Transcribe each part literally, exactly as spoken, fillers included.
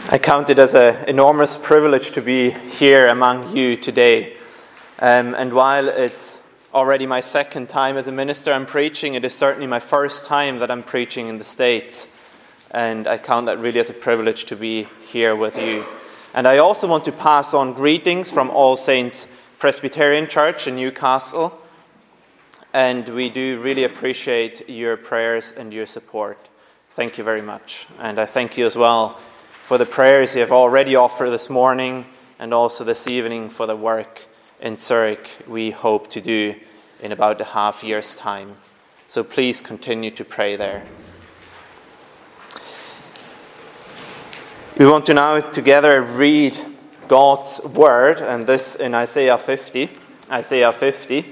I count it as an enormous privilege to be here among you today. Um, and while it's already my second time as a minister I'm preaching, it is certainly my first time that I'm preaching in the States. And I count that really as a privilege to be here with you. And I also want to pass on greetings from All Saints Presbyterian Church in Newcastle. And we do really appreciate your prayers and your support. Thank you very much. And I thank you as well for the prayers you have already offered this morning and also this evening for the work in Zurich we hope to do in about a half year's time. So please continue to pray there. We want to now together read God's word, and this in Isaiah fifty. Isaiah fifty.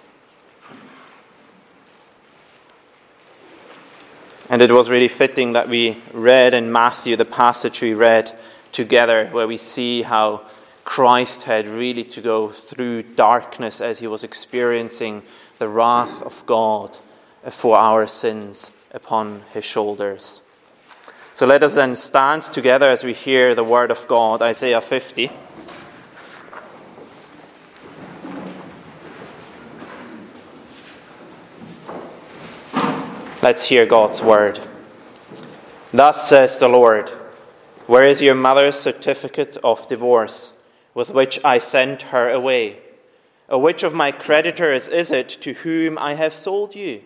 And it was really fitting that we read in Matthew the passage we read together, where we see how Christ had really to go through darkness as he was experiencing the wrath of God for our sins upon his shoulders. So let us then stand together as we hear the word of God, Isaiah fifty. Let's hear God's word. Thus says the Lord, where is your mother's certificate of divorce, with which I sent her away? Or which of my creditors is it to whom I have sold you?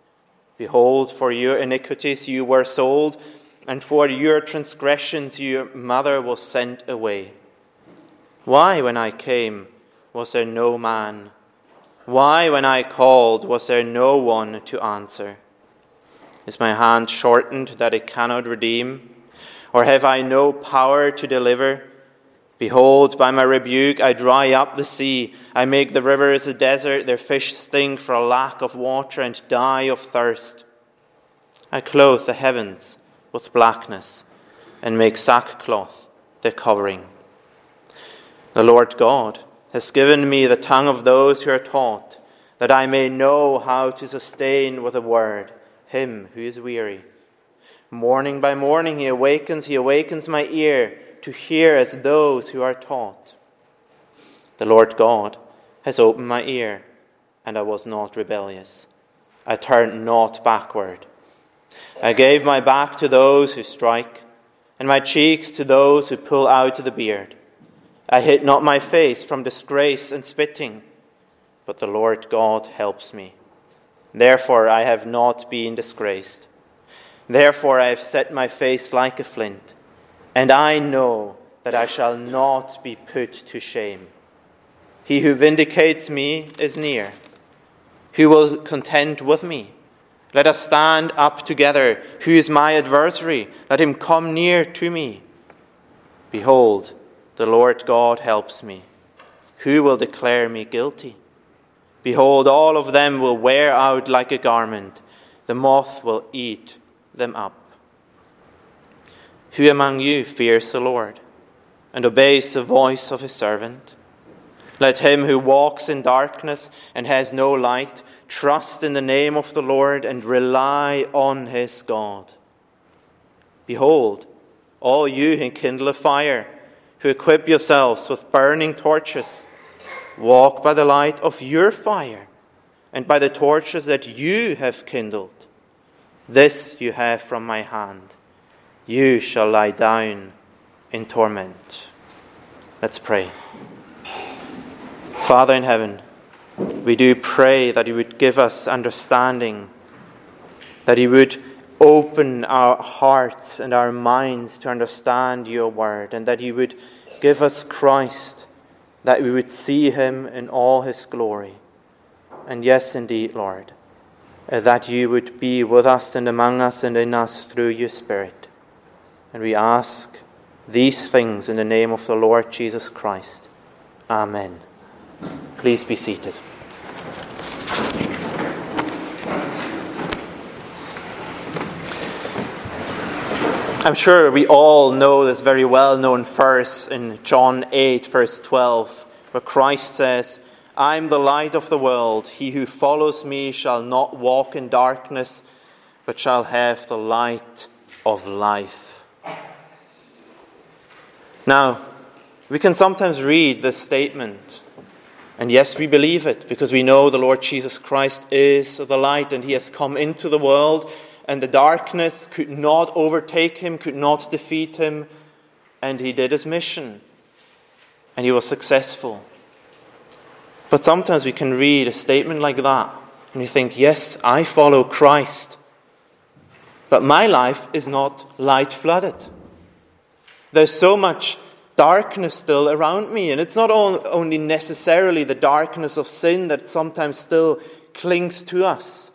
Behold, for your iniquities you were sold, and for your transgressions your mother was sent away. Why, when I came, was there no man? Why, when I called, was there no one to answer? Is my hand shortened that it cannot redeem? Or have I no power to deliver? Behold, by my rebuke I dry up the sea. I make the rivers a desert. Their fish stink for a lack of water and die of thirst. I clothe the heavens with blackness and make sackcloth their covering. The Lord God has given me the tongue of those who are taught, that I may know how to sustain with a word him who is weary. Morning by morning he awakens, he awakens my ear to hear as those who are taught. The Lord God has opened my ear, and I was not rebellious. I turned not backward. I gave my back to those who strike, and my cheeks to those who pull out the beard. I hid not my face from disgrace and spitting, but the Lord God helps me. Therefore I have not been disgraced. Therefore I have set my face like a flint, and I know that I shall not be put to shame. He who vindicates me is near. Who will contend with me? Let us stand up together. Who is my adversary? Let him come near to me. Behold, the Lord God helps me. Who will declare me guilty? Behold, all of them will wear out like a garment. The moth will eat them up. Who among you fears the Lord and obeys the voice of his servant? Let him who walks in darkness and has no light trust in the name of the Lord and rely on his God. Behold, all you who kindle a fire, who equip yourselves with burning torches, walk by the light of your fire and by the torches that you have kindled. This you have from my hand. You shall lie down in torment. Let's pray. Father in heaven, we do pray that you would give us understanding, that you would open our hearts and our minds to understand your word, and that you would give us Christ, that we would see him in all his glory. And yes, indeed, Lord, that you would be with us and among us and in us through your Spirit. And we ask these things in the name of the Lord Jesus Christ. Amen. Please be seated. I'm sure we all know this very well-known verse in John eight, verse twelve, where Christ says, I am the light of the world. He who follows me shall not walk in darkness, but shall have the light of life. Now, we can sometimes read this statement, and yes, we believe it, because we know the Lord Jesus Christ is the light, and he has come into the world, and the darkness could not overtake him, could not defeat him, and he did his mission, and he was successful. But sometimes we can read a statement like that, and we think, yes, I follow Christ, but my life is not light-flooded. There's so much darkness still around me, and it's not only necessarily the darkness of sin that sometimes still clings to us,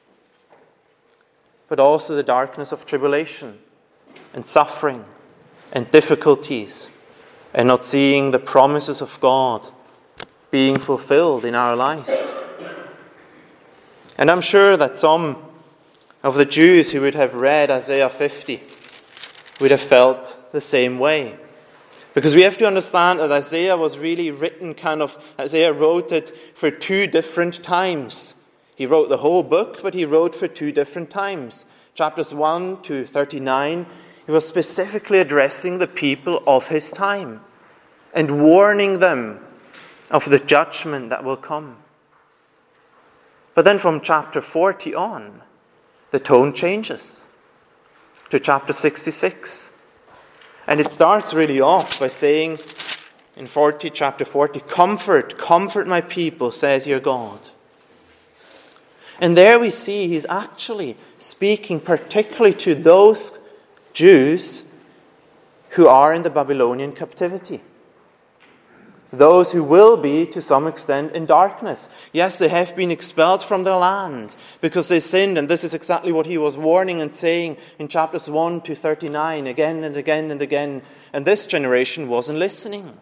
but also the darkness of tribulation and suffering and difficulties, and not seeing the promises of God being fulfilled in our lives. And I'm sure that some of the Jews who would have read Isaiah fifty would have felt the same way. Because we have to understand that Isaiah was really written kind of, Isaiah wrote it for two different times. He wrote the whole book, but he wrote for two different times. Chapters one to thirty-nine, he was specifically addressing the people of his time and warning them of the judgment that will come. But then from chapter forty on, the tone changes to chapter sixty-six. And it starts really off by saying in forty, chapter forty, "Comfort, comfort my people, says your God." And there we see he's actually speaking particularly to those Jews who are in the Babylonian captivity. Those who will be, to some extent, in darkness. Yes, they have been expelled from their land because they sinned, and this is exactly what he was warning and saying in chapters one to thirty-nine, again and again and again, and this generation wasn't listening.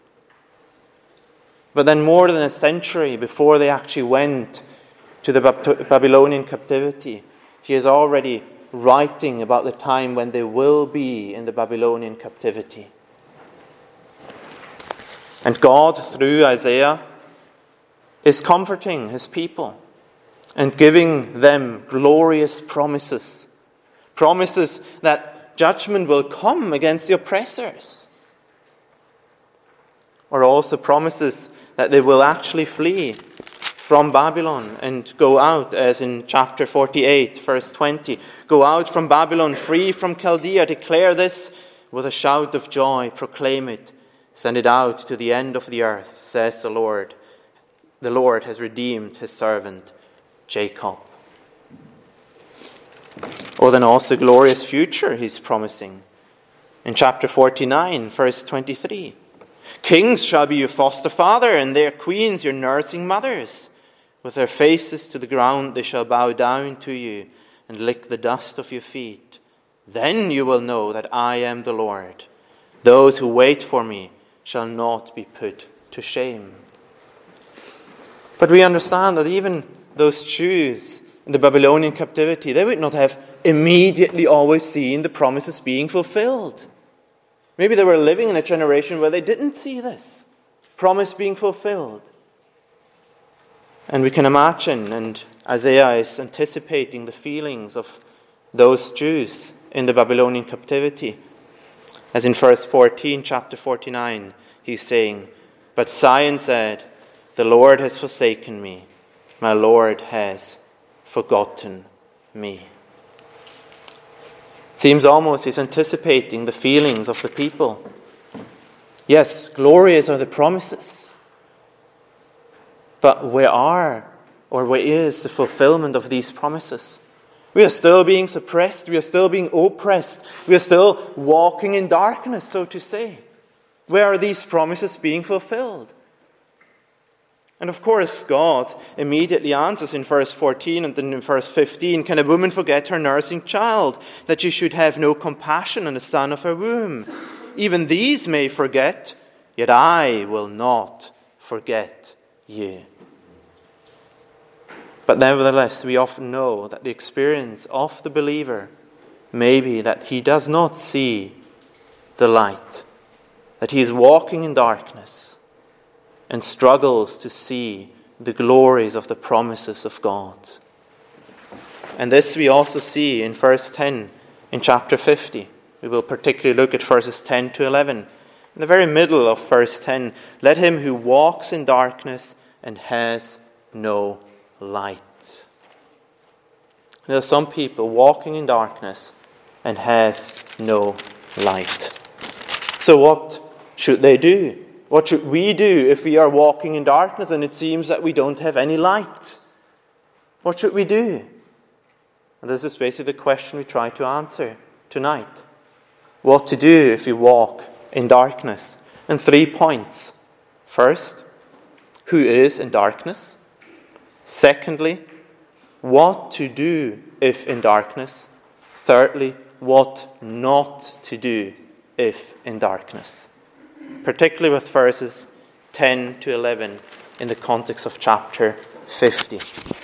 But then more than a century before they actually went to the Babylonian captivity, he is already writing about the time when they will be in the Babylonian captivity. And God, through Isaiah, is comforting his people and giving them glorious promises. Promises that judgment will come against the oppressors. Or also promises that they will actually flee from Babylon and go out, as in chapter forty-eight, verse twenty. Go out from Babylon, free from Chaldea. Declare this with a shout of joy. Proclaim it. Send it out to the end of the earth, says the Lord. The Lord has redeemed his servant, Jacob. Or then also glorious future he's promising. In chapter forty-nine, verse twenty-three. Kings shall be your foster father, and their queens your nursing mothers. With their faces to the ground they shall bow down to you and lick the dust of your feet. Then you will know that I am the Lord. Those who wait for me shall not be put to shame. But we understand that even those Jews in the Babylonian captivity, they would not have immediately always seen the promises being fulfilled. Maybe they were living in a generation where they didn't see this promise being fulfilled. And we can imagine, and Isaiah is anticipating the feelings of those Jews in the Babylonian captivity. As in verse fourteen, chapter forty-nine, he's saying, "But Zion said, the Lord has forsaken me. My Lord has forgotten me." It seems almost he's anticipating the feelings of the people. Yes, glorious are the promises. But where are, or where is the fulfillment of these promises? We are still being suppressed. We are still being oppressed. We are still walking in darkness, so to say. Where are these promises being fulfilled? And of course, God immediately answers in verse fourteen and then in verse fifteen, "Can a woman forget her nursing child, that she should have no compassion on the son of her womb? Even these may forget, yet I will not forget you." But nevertheless, we often know that the experience of the believer may be that he does not see the light, that he is walking in darkness and struggles to see the glories of the promises of God. And this we also see in verse ten in chapter fifty. We will particularly look at verses ten to eleven, In the very middle of verse ten, let him who walks in darkness and has no light. There are some people walking in darkness and have no light. So what should they do? What should we do if we are walking in darkness and it seems that we don't have any light? What should we do? And this is basically the question we try to answer tonight. What to do if we walk in darkness? And three points. First, who is in darkness? Secondly, what to do if in darkness? Thirdly, what not to do if in darkness. Particularly with verses ten to eleven in the context of chapter fifty.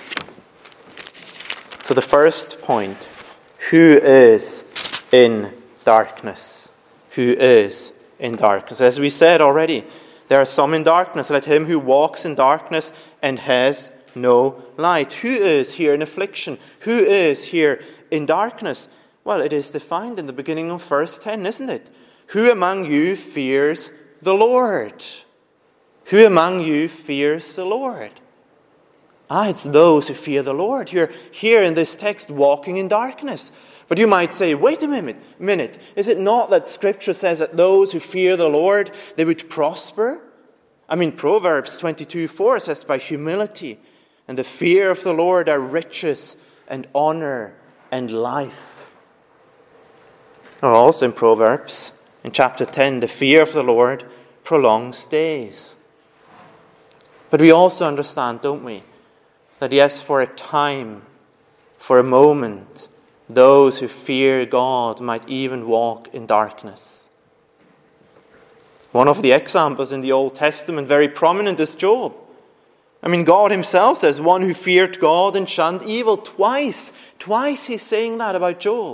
So the first point, who is in darkness? Who is in darkness? As we said already, there are some in darkness. Let him who walks in darkness and has no light. Who is here in affliction? Who is here in darkness? Well, it is defined in the beginning of verse ten, isn't it? Who among you fears the Lord? Who among you fears the Lord? Ah, it's those who fear the Lord. You're here in this text walking in darkness. But you might say, wait a minute, minute. Is it not that Scripture says that those who fear the Lord, they would prosper? I mean, Proverbs twenty-two four says, by humility and the fear of the Lord are riches and honor and life. Or also in Proverbs, in chapter ten, the fear of the Lord prolongs days. But we also understand, don't we, that yes, for a time, for a moment, those who fear God might even walk in darkness. One of the examples in the Old Testament, very prominent, is Job. I mean, God himself says, one who feared God and shunned evil. Twice, twice he's saying that about Job.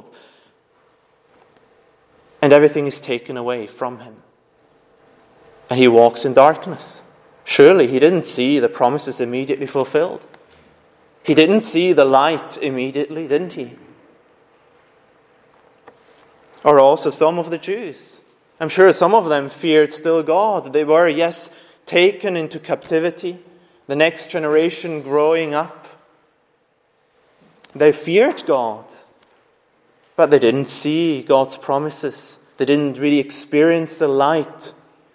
And everything is taken away from him. And he walks in darkness. Surely he didn't see the promises immediately fulfilled. He didn't see the light immediately, didn't he? Or also some of the Jews. I'm sure some of them feared still God. They were, yes, taken into captivity. The next generation growing up. They feared God. But they didn't see God's promises. They didn't really experience the light.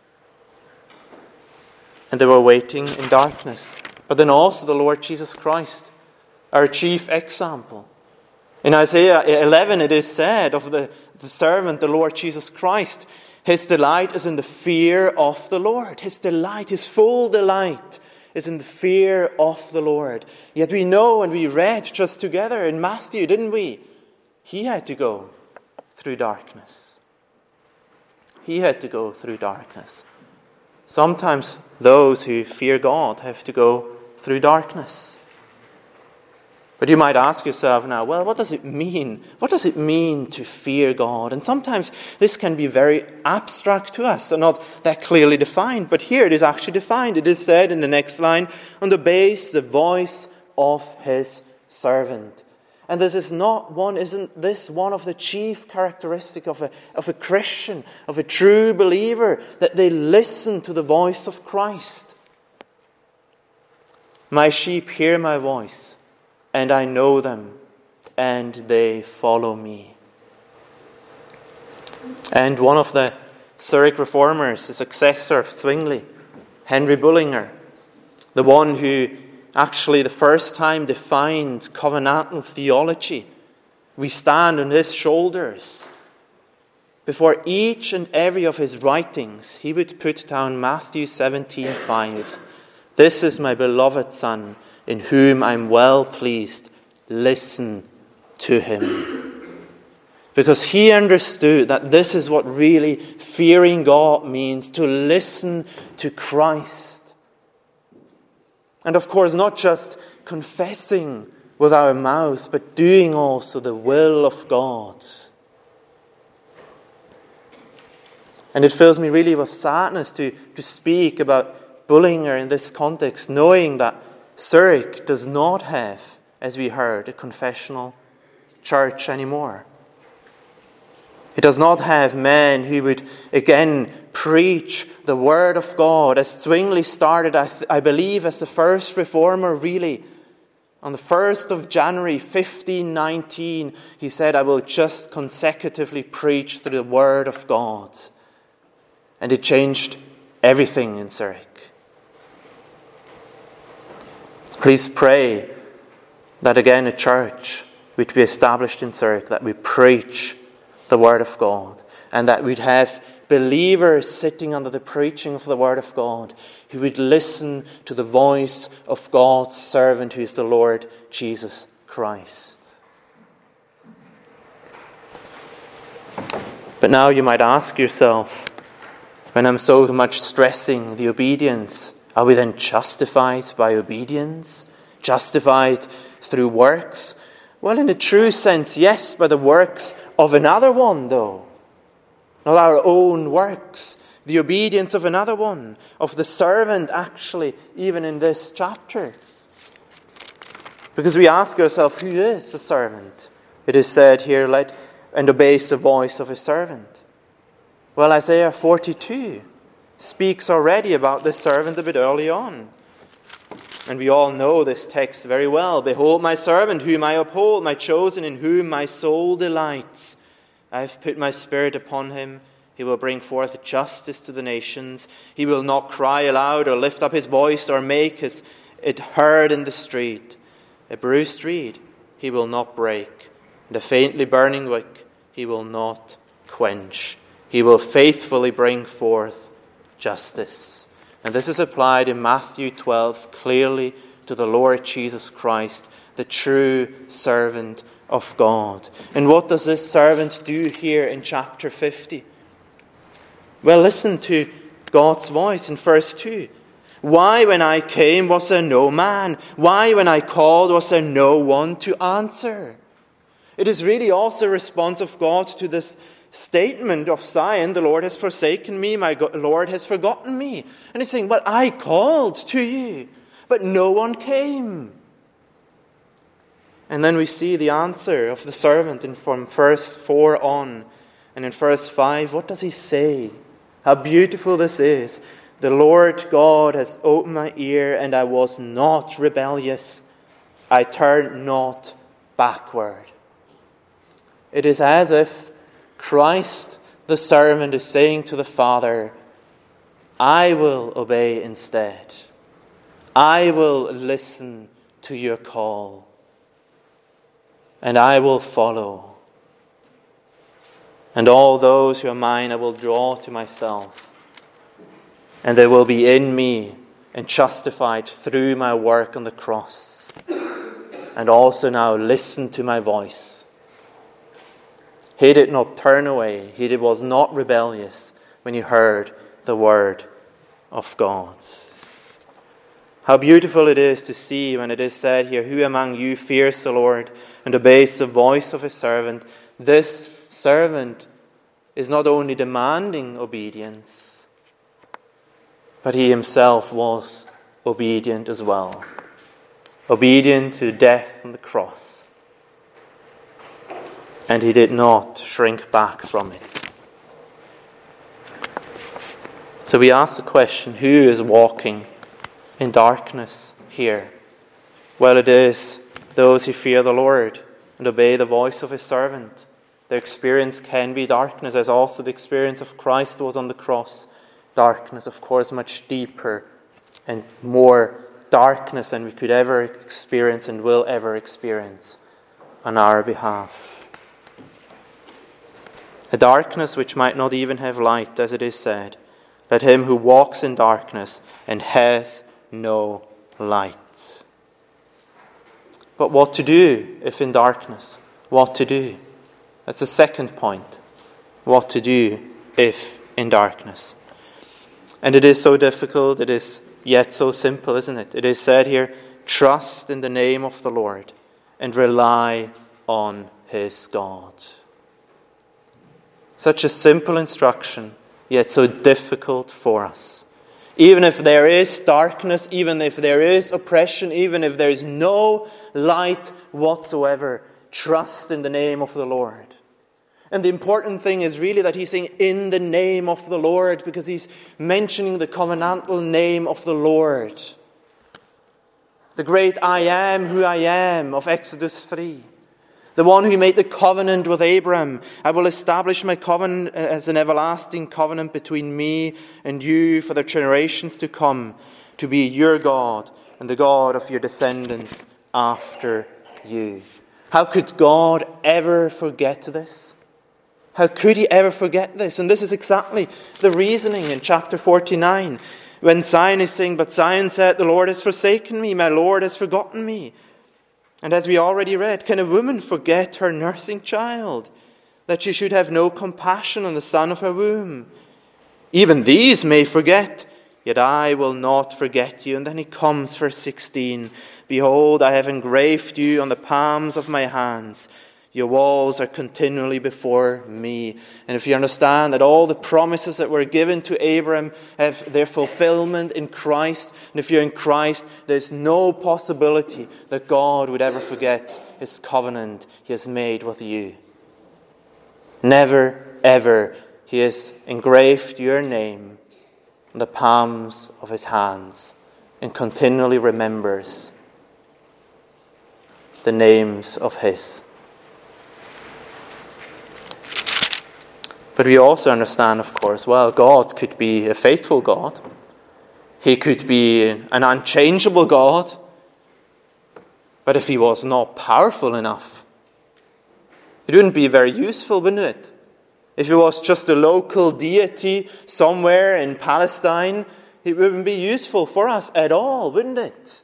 And they were waiting in darkness. But then also the Lord Jesus Christ, our chief example. In Isaiah eleven it is said of the, the servant, the Lord Jesus Christ, his delight is in the fear of the Lord. His delight, his full delight is in the fear of the Lord. Yet we know, and we read just together in Matthew, didn't we? He had to go through darkness. He had to go through darkness. Sometimes those who fear God have to go through darkness. But you might ask yourself now, well, what does it mean? What does it mean to fear God? And sometimes this can be very abstract to us and not that clearly defined. But here it is actually defined. It is said in the next line, and obeys the voice of his servant. And this is not one, isn't this one of the chief characteristics of a, of a Christian, of a true believer, that they listen to the voice of Christ? My sheep hear my voice, and I know them, and they follow me. And one of the Zurich reformers, the successor of Zwingli, Henry Bullinger, the one who actually the first time defined covenantal theology, we stand on his shoulders. Before each and every of his writings, he would put down Matthew seventeen five. This is my beloved Son, in whom I am well pleased. Listen to him. Because he understood that this is what really fearing God means, to listen to Christ. And of course, not just confessing with our mouth, but doing also the will of God. And it fills me really with sadness to, to speak about Bullinger in this context, knowing that Zurich does not have, as we heard, a confessional church anymore. It does not have men who would again preach the Word of God. As Zwingli started, I, th- I believe, as the first reformer, really, on the first of January fifteen nineteen, he said, I will just consecutively preach through the Word of God. And it changed everything in Zurich. Please pray that again a church would be established in Zurich, that we preach the Word of God, and that we'd have believers sitting under the preaching of the Word of God who would listen to the voice of God's servant, who is the Lord Jesus Christ. But now you might ask yourself, when I'm so much stressing the obedience, are we then justified by obedience? Justified through works? Well, in a true sense, yes, by the works of another one, though. Not our own works. The obedience of another one. Of the servant, actually, even in this chapter. Because we ask ourselves, who is the servant? It is said here, let and obeys the voice of his servant. Well, Isaiah forty-two speaks already about this servant a bit early on. And we all know this text very well. Behold my servant, whom I uphold, my chosen, in whom my soul delights. I have put my spirit upon him. He will bring forth justice to the nations. He will not cry aloud or lift up his voice or make his, it heard in the street. A bruised reed he will not break, and a faintly burning wick he will not quench. He will faithfully bring forth justice. And this is applied in Matthew twelve clearly to the Lord Jesus Christ, the true servant of God. And what does this servant do here in chapter fifty? Well, listen to God's voice in verse two. Why, when I came, was there no man? Why, when I called, was there no one to answer? It is really also a response of God to this statement of Zion, the Lord has forsaken me, my Lord has forgotten me. And he's saying, well, I called to you, but no one came. And then we see the answer of the servant in from verse four on. And in verse five, what does he say? How beautiful this is. The Lord God has opened my ear, and I was not rebellious. I turned not backward. It is as if Christ, the servant, is saying to the Father, I will obey instead. I will listen to your call. And I will follow. And all those who are mine I will draw to myself. And they will be in me and justified through my work on the cross. And also now listen to my voice. He did not turn away. He was not rebellious when he heard the word of God. How beautiful it is to see when it is said here, who among you fears the Lord and obeys the voice of his servant? This servant is not only demanding obedience, but he himself was obedient as well. Obedient to death on the cross. And he did not shrink back from it. So we ask the question, who is walking in darkness here? Well, it is those who fear the Lord and obey the voice of his servant. Their experience can be darkness, as also the experience of Christ was on the cross. Darkness, of course, much deeper and more darkness than we could ever experience and will ever experience on our behalf. A darkness which might not even have light, as it is said. Let him who walks in darkness and has no light. But what to do if in darkness? What to do? That's the second point. What to do if in darkness? And it is so difficult, it is yet so simple, isn't it? It is said here, trust in the name of the Lord and rely on his God. Such a simple instruction, yet so difficult for us. Even if there is darkness, even if there is oppression, even if there is no light whatsoever, trust in the name of the Lord. And the important thing is really that he's saying, in the name of the Lord, because he's mentioning the covenantal name of the Lord. The great I am who I am of Exodus three. The one who made the covenant with Abram. I will establish my covenant as an everlasting covenant between me and you for the generations to come, to be your God and the God of your descendants after you. How could God ever forget this? How could he ever forget this? And this is exactly the reasoning in chapter forty-nine. When Zion is saying, but Zion said, the Lord has forsaken me, my Lord has forgotten me. And as we already read, can a woman forget her nursing child, that she should have no compassion on the son of her womb? Even these may forget, yet I will not forget you. And then he comes, verse sixteen, behold, I have engraved you on the palms of my hands. Your walls are continually before me. And if you understand that all the promises that were given to Abraham have their fulfillment in Christ, and if you're in Christ, there's no possibility that God would ever forget his covenant he has made with you. Never, ever. He has engraved your name on the palms of his hands and continually remembers the names of his. But we also understand, of course, well, God could be a faithful God. He could be an unchangeable God. But if he was not powerful enough, it wouldn't be very useful, wouldn't it? If he was just a local deity somewhere in Palestine, it wouldn't be useful for us at all, wouldn't it?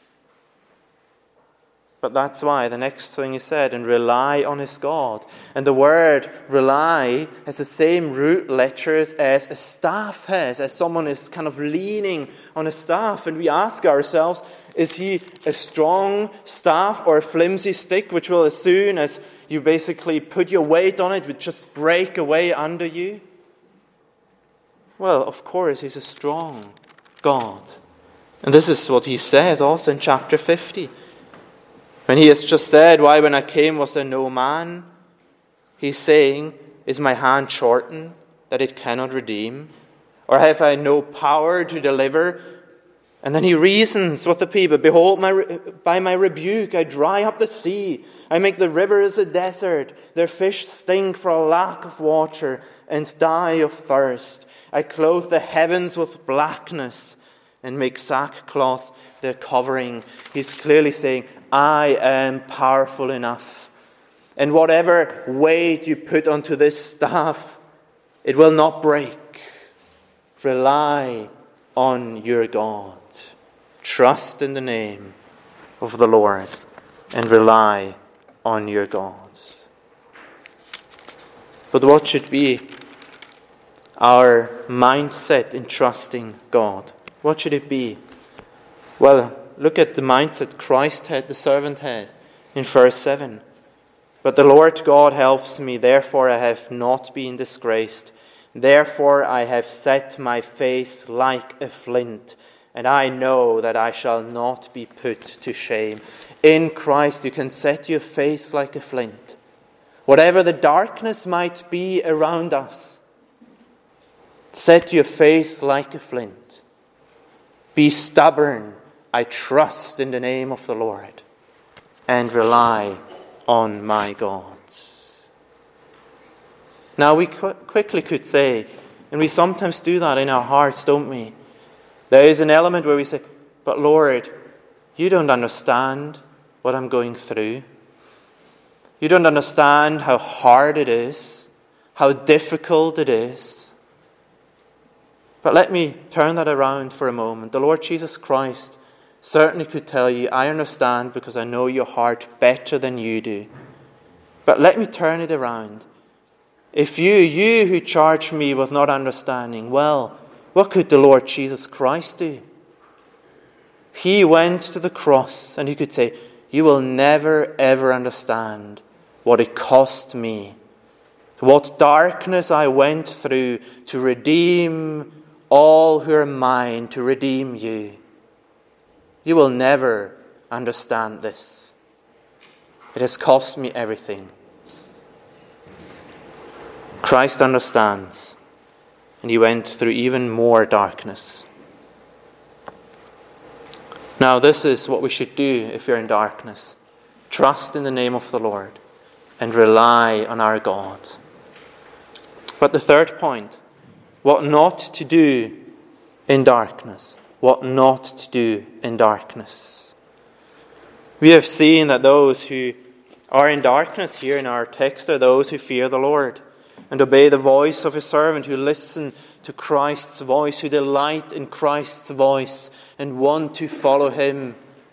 But that's why the next thing he said, and rely on his God. And the word rely has the same root letters as a staff has, as someone is kind of leaning on a staff. And we ask ourselves, is he a strong staff or a flimsy stick, which will, as soon as you basically put your weight on it, would just break away under you? Well, of course, he's a strong God. And this is what he says also in chapter fifty. When he has just said, why when I came was there no man? He's saying, is my hand shortened that it cannot redeem? Or have I no power to deliver? And then he reasons with the people, behold, my, by my rebuke I dry up the sea. I make the rivers a desert. Their fish stink for a lack of water and die of thirst. I clothe the heavens with blackness and make sackcloth their covering. He's clearly saying, I am powerful enough. And whatever weight you put onto this staff, it will not break. Rely on your God. Trust in the name of the Lord and rely on your God. But what should be our mindset in trusting God? What should it be? Well, look at the mindset Christ had, the servant had, in verse seven. But the Lord God helps me, therefore I have not been disgraced. Therefore I have set my face like a flint, and I know that I shall not be put to shame. In Christ you can set your face like a flint. Whatever the darkness might be around us, set your face like a flint. Be stubborn. I trust in the name of the Lord and rely on my God. Now we qu- quickly could say, and we sometimes do that in our hearts, don't we? There is an element where we say, but Lord, you don't understand what I'm going through. You don't understand how hard it is, how difficult it is. But let me turn that around for a moment. The Lord Jesus Christ certainly could tell you, I understand because I know your heart better than you do. But let me turn it around. If you, you who charge me with not understanding, well, what could the Lord Jesus Christ do? He went to the cross and he could say, you will never ever understand what it cost me, what darkness I went through to redeem all who are mine, to redeem you. You will never understand this. It has cost me everything. Christ understands, and he went through even more darkness. Now, this is what we should do if you're in darkness. Trust in the name of the Lord and rely on our God. But the third point, what not to do in darkness. What not to do in darkness. We have seen that those who are in darkness here in our text are those who fear the Lord and obey the voice of his servant, who listen to Christ's voice, who delight in Christ's voice and want to follow him.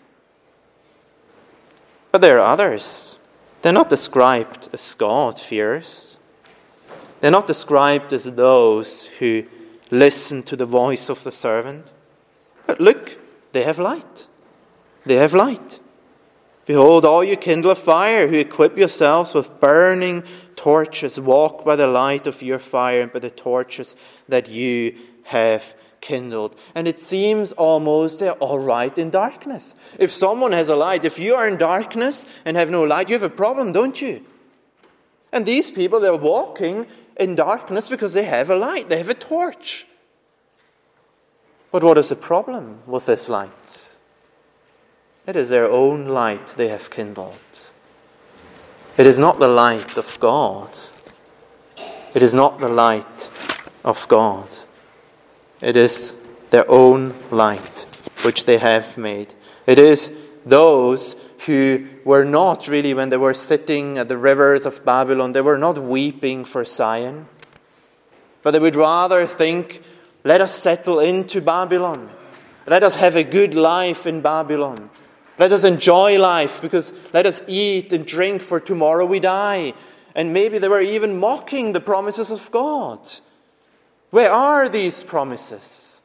But there are others. They're not described as God-fearers. They're not described as those who listen to the voice of the servant. But look, they have light. They have light. Behold, all you kindle a fire, who equip yourselves with burning torches, walk by the light of your fire and by the torches that you have kindled. And it seems almost they're all right in darkness. If someone has a light, if you are in darkness and have no light, you have a problem, don't you? And these people, they're walking in darkness because they have a light, they have a torch. But what is the problem with this light? It is their own light they have kindled. It is not the light of God. It is not the light of God. It is their own light which they have made. It is those who were not really, when they were sitting at the rivers of Babylon, they were not weeping for Zion. But they would rather think, let us settle into Babylon. Let us have a good life in Babylon. Let us enjoy life, because let us eat and drink, for tomorrow we die. And maybe they were even mocking the promises of God. Where are these promises?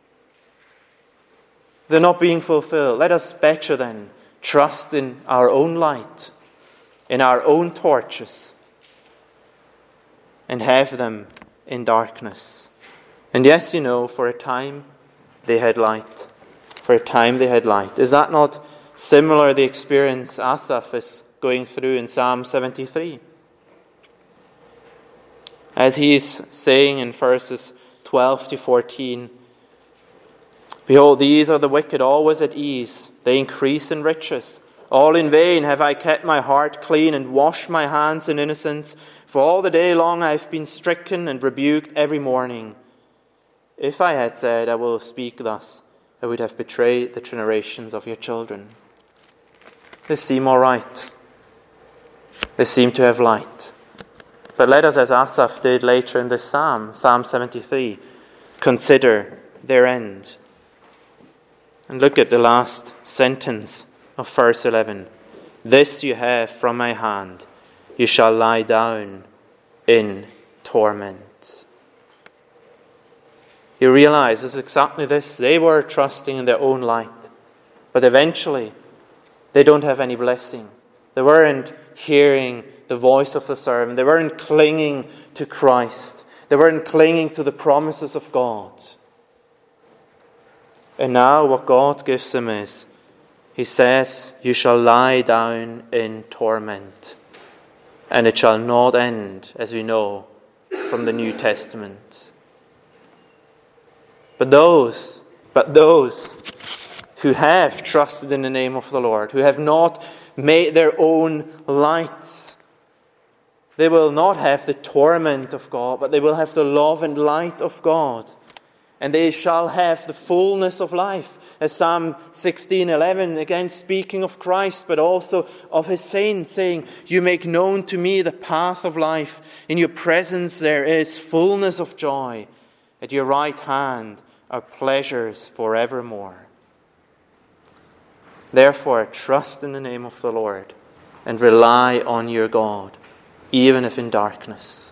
They're not being fulfilled. Let us better then trust in our own light, in our own torches, and have them in darkness. And yes, you know, for a time they had light. For a time they had light. Is that not similar the experience Asaph is going through in Psalm seventy-three? As he is saying in verses twelve to fourteen, behold, these are the wicked, always at ease. They increase in riches. All in vain have I kept my heart clean and washed my hands in innocence. For all the day long I have been stricken and rebuked every morning. If I had said, I will speak thus, I would have betrayed the generations of your children. They seem all right. They seem to have light. But let us, as Asaph did later in this psalm, Psalm seventy-three, consider their end. And look at the last sentence of verse eleven. This you have from my hand, you shall lie down in torment. You realize it's exactly this. They were trusting in their own light. But eventually, they don't have any blessing. They weren't hearing the voice of the servant. They weren't clinging to Christ. They weren't clinging to the promises of God. And now what God gives them is, he says, you shall lie down in torment. And it shall not end, as we know from the New Testament. But those, but those who have trusted in the name of the Lord, who have not made their own lights, they will not have the torment of God, but they will have the love and light of God. And they shall have the fullness of life. As Psalm sixteen eleven, again speaking of Christ, but also of his saints, saying, you make known to me the path of life. In your presence there is fullness of joy. At your right hand are pleasures forevermore. Therefore, trust in the name of the Lord and rely on your God, even if in darkness.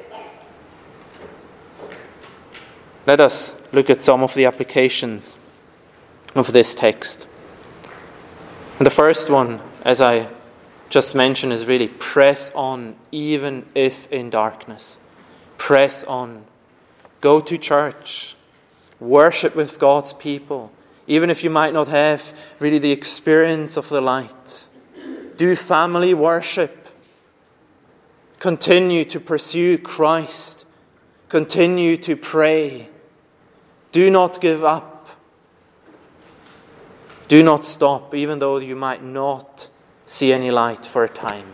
Let us look at some of the applications of this text. And the first one, as I just mentioned, is really press on, even if in darkness. Press on. Go to church. Worship with God's people, even if you might not have really the experience of the light. Do family worship. Continue to pursue Christ. Continue to pray. Do not give up. Do not stop, even though you might not see any light for a time.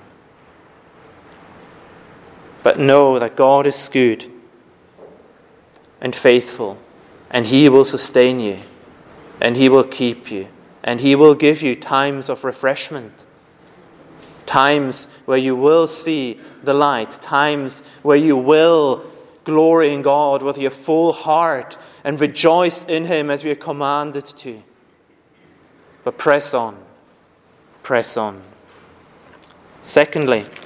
But know that God is good and faithful, and He will sustain you, and He will keep you, and He will give you times of refreshment, times where you will see the light, times where you will glory in God with your full heart and rejoice in Him as we are commanded to. But press on, press on. Secondly,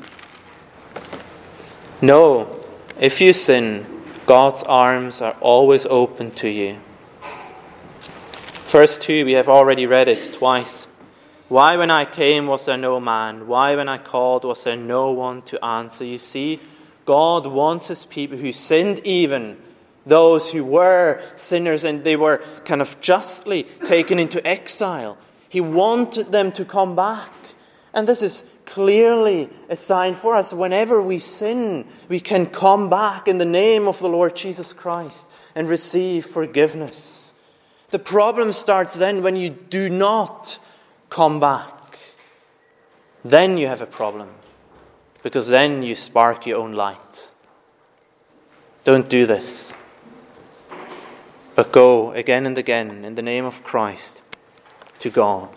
know if you sin, God's arms are always open to you. Verse two, we have already read it twice. Why when I came was there no man? Why when I called was there no one to answer? You see, God wants His people who sinned, even those who were sinners and they were kind of justly taken into exile. He wanted them to come back. And this is clearly a sign for us. Whenever we sin, we can come back in the name of the Lord Jesus Christ and receive forgiveness. The problem starts then when you do not come back. Then you have a problem, because then you spark your own light. Don't do this, but go again and again in the name of Christ to God.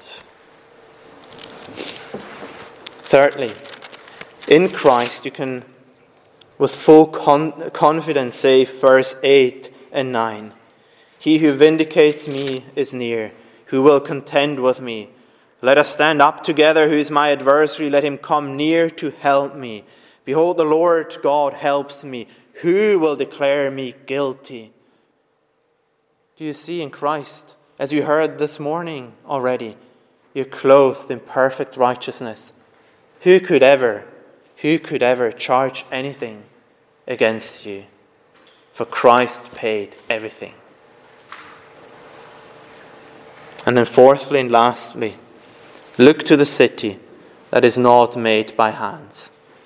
Thirdly, in Christ you can with full con- confidence say verse eight and nine. He who vindicates me is near, who will contend with me. Let us stand up together. Who is my adversary? Let him come near to help me. Behold, the Lord God helps me. Who will declare me guilty? Do you see in Christ, as we heard this morning already, you're clothed in perfect righteousness. Who could ever, who could ever charge anything against you? For Christ paid everything. And then fourthly and lastly, look to the city that is not made by hands.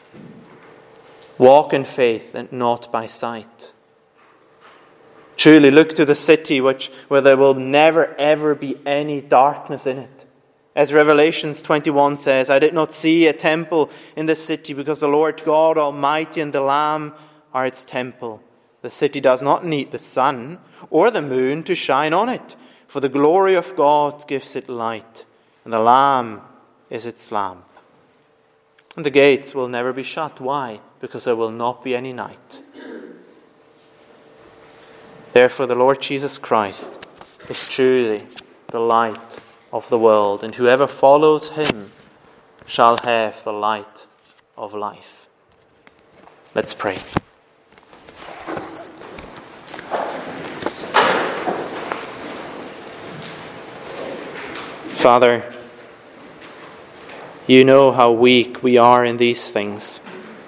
Walk in faith and not by sight. Truly look to the city which where there will never ever be any darkness in it. As Revelations twenty-one says, I did not see a temple in the city because the Lord God Almighty and the Lamb are its temple. The city does not need the sun or the moon to shine on it, for the glory of God gives it light, and the Lamb is its lamp. And the gates will never be shut. Why? Because there will not be any night. Therefore the Lord Jesus Christ is truly the light of the world, and whoever follows Him shall have the light of life. Let's pray. Father, you know how weak we are in these things.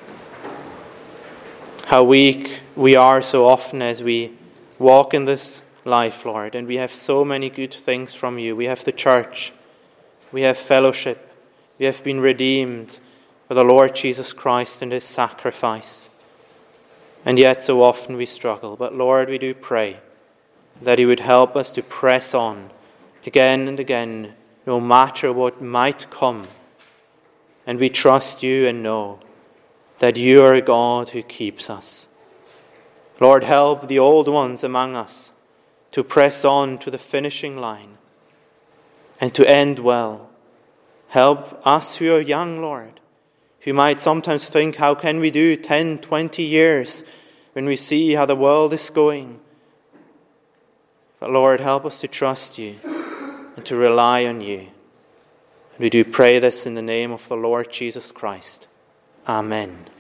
How weak we are so often as we walk in this life, Lord. And we have so many good things from you. We have the church. We have fellowship. We have been redeemed by the Lord Jesus Christ and His sacrifice. And yet so often we struggle. But Lord, we do pray that You would help us to press on again and again, no matter what might come. And we trust You and know that You are a God who keeps us. Lord, help the old ones among us to press on to the finishing line and to end well. Help us who are young, Lord, who might sometimes think, how can we do ten, twenty years when we see how the world is going? But Lord, help us to trust You and to rely on You. And we do pray this in the name of the Lord Jesus Christ. Amen.